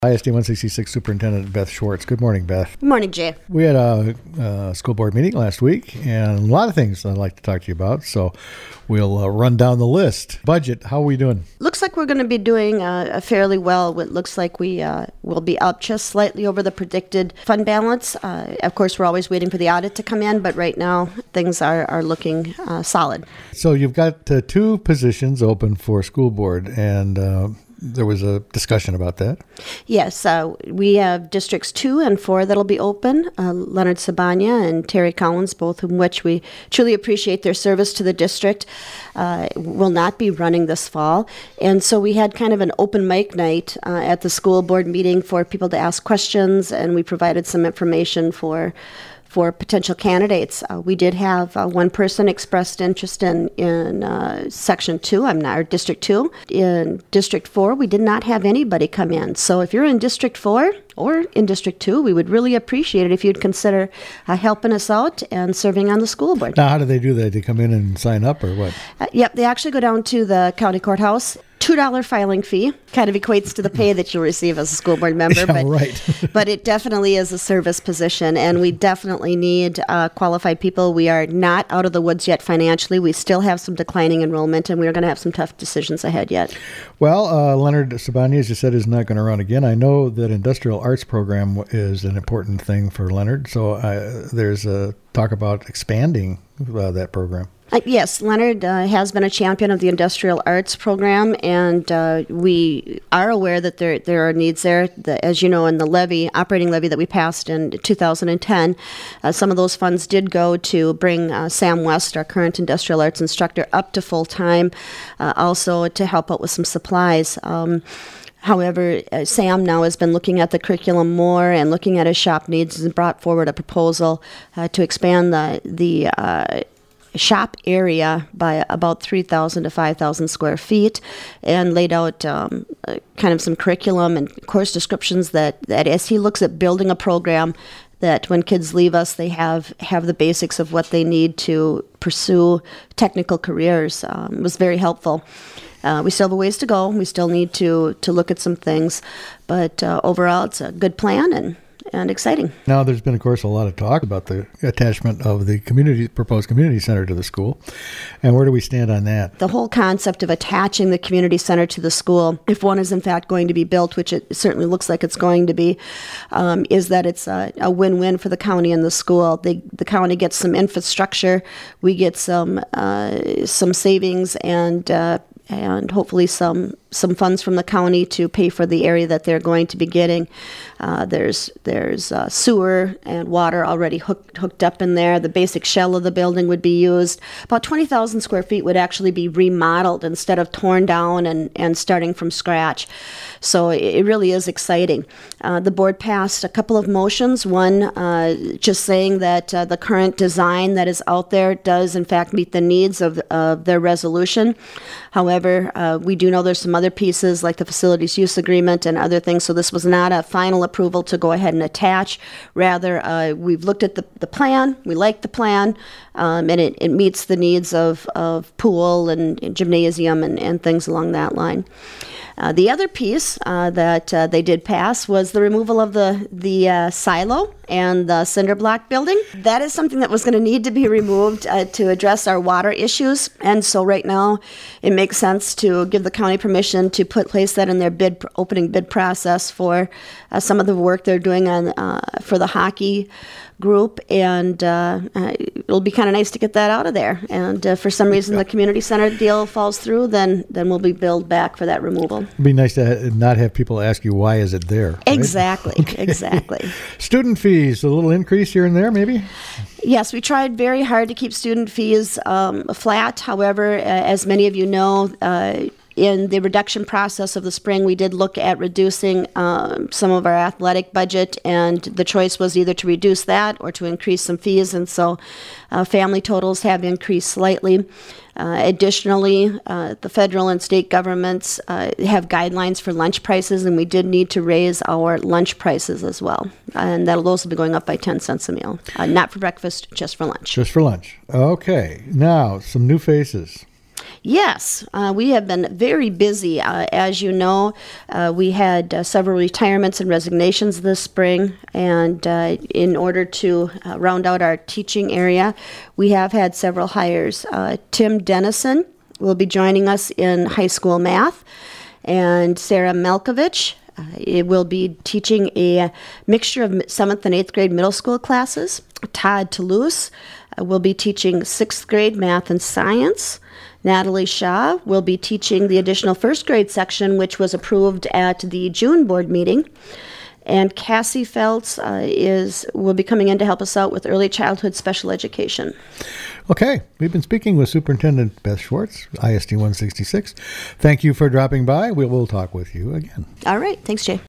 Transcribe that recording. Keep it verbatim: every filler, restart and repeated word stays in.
I S D one sixty-six Superintendent Beth Schwartz. Good morning, Beth. Good morning, Jay. We had a, a school board meeting last week, and a lot of things I'd like to talk to you about, so we'll uh, run down the list. Budget, how are we doing? Looks like we're going to be doing uh, fairly well. It looks like we uh, will be up just slightly over the predicted fund balance. Uh, of course, we're always waiting for the audit to come in, but right now things are, are looking uh, solid. So you've got uh, two positions open for school board, and uh, there was a discussion about that. Yes, uh, we have districts two and four that'll be open. Uh, Leonard Sabanya and Terry Collins, both of which we truly appreciate their service to the district, uh, will not be running this fall. And so we had kind of an open mic night uh, at the school board meeting for people to ask questions, and we provided some information for for potential candidates. Uh, we did have uh, one person expressed interest in, in uh, Section two, I'm not, or District two. In District four, we did not have anybody come in. So if you're in District four or in District two, we would really appreciate it if you'd consider uh, helping us out and serving on the school board. Now, how do they do that? They come in and sign up or what? Uh, yep, they actually go down to the county courthouse. two dollars filing fee kind of equates to the pay that you'll receive as a school board member. Yeah, but, right. but it definitely is a service position, and we definitely need uh, qualified people. We are not out of the woods yet financially. We still have some declining enrollment, and we're going to have some tough decisions ahead yet. Well, uh, Leonard Sabanya, as you said, is not going to run again. I know that industrial arts program is an important thing for Leonard, so uh, there's a talk about expanding uh, that program. Uh, yes, Leonard uh, has been a champion of the industrial arts program, and uh, we are aware that there there are needs there. The, as you know, in the levy, operating levy that we passed in two thousand ten, uh, some of those funds did go to bring uh, Sam West, our current industrial arts instructor, up to full time, uh, also to help out with some supplies. Um, However, uh, Sam now has been looking at the curriculum more and looking at his shop needs and brought forward a proposal uh, to expand the the uh, shop area by about three thousand to five thousand square feet, and laid out um, uh, kind of some curriculum and course descriptions that, that as he looks at building a program, that when kids leave us, they have, have the basics of what they need to pursue technical careers. Um, it was very helpful. Uh, we still have a ways to go. We still need to, to look at some things, but uh, overall, it's a good plan and and exciting. Now, there's been, of course, a lot of talk about the attachment of the community proposed community center to the school. And where do we stand on that? The whole concept of attaching the community center to the school, if one is in fact going to be built, which it certainly looks like it's going to be, um, is that it's a, a win-win for the county and the school. They, the county gets some infrastructure, we get some uh, some savings, and uh, and hopefully some some funds from the county to pay for the area that they're going to be getting. Uh, there's there's uh, sewer and water already hooked hooked up in there. The basic shell of the building would be used. About twenty thousand square feet would actually be remodeled instead of torn down and, and starting from scratch. So it really is exciting. Uh, the board passed a couple of motions. One uh, just saying that uh, the current design that is out there does in fact meet the needs of, of their resolution. However, uh, we do know there's some other pieces like the facilities use agreement and other things, so this was not a final approval to go ahead and attach. Rather, uh, we've looked at the, the plan, we like the plan, um, and it, it meets the needs of, of pool and, and gymnasium and, and things along that line. Uh, the other piece uh, that uh, they did pass was the removal of the, the uh, silo and the cinder block building. That is something that was going to need to be removed uh, to address our water issues. And so right now it makes sense to give the county permission to put place that in their bid opening bid process for uh, some of the work they're doing on uh, for the hockey group, and uh, uh, it'll be kind of nice to get that out of there. And uh, for some reason the community center deal falls through, then then we'll be billed back for that removal. It'd be nice to ha- not have people ask you, why is it there? Right? Exactly, Okay. exactly. Student fees, a little increase here and there, maybe? Yes, we tried very hard to keep student fees um, flat. However, uh, as many of you know, uh, in the reduction process of the spring, we did look at reducing um, some of our athletic budget, and the choice was either to reduce that or to increase some fees, and so uh, family totals have increased slightly. Uh, additionally, uh, the federal and state governments uh, have guidelines for lunch prices, and we did need to raise our lunch prices as well. And that'll those will be going up by ten cents a meal. Uh, not for breakfast, just for lunch. Just for lunch. Okay. Now, some new faces. Yes, uh, we have been very busy. Uh, as you know, uh, we had uh, several retirements and resignations this spring, and uh, in order to uh, round out our teaching area, we have had several hires. Uh, Tim Dennison will be joining us in high school math, and Sarah Malkovich uh, it will be teaching a mixture of seventh and eighth grade middle school classes. Todd Toulouse uh, will be teaching sixth grade math and science. Natalie Shaw will be teaching the additional first grade section, which was approved at the June board meeting. And Cassie Feltz uh, is will be coming in to help us out with early childhood special education. Okay, we've been speaking with Superintendent Beth Schwartz, I S D one sixty-six. Thank you for dropping by. We will talk with you again. All right. Thanks, Jay.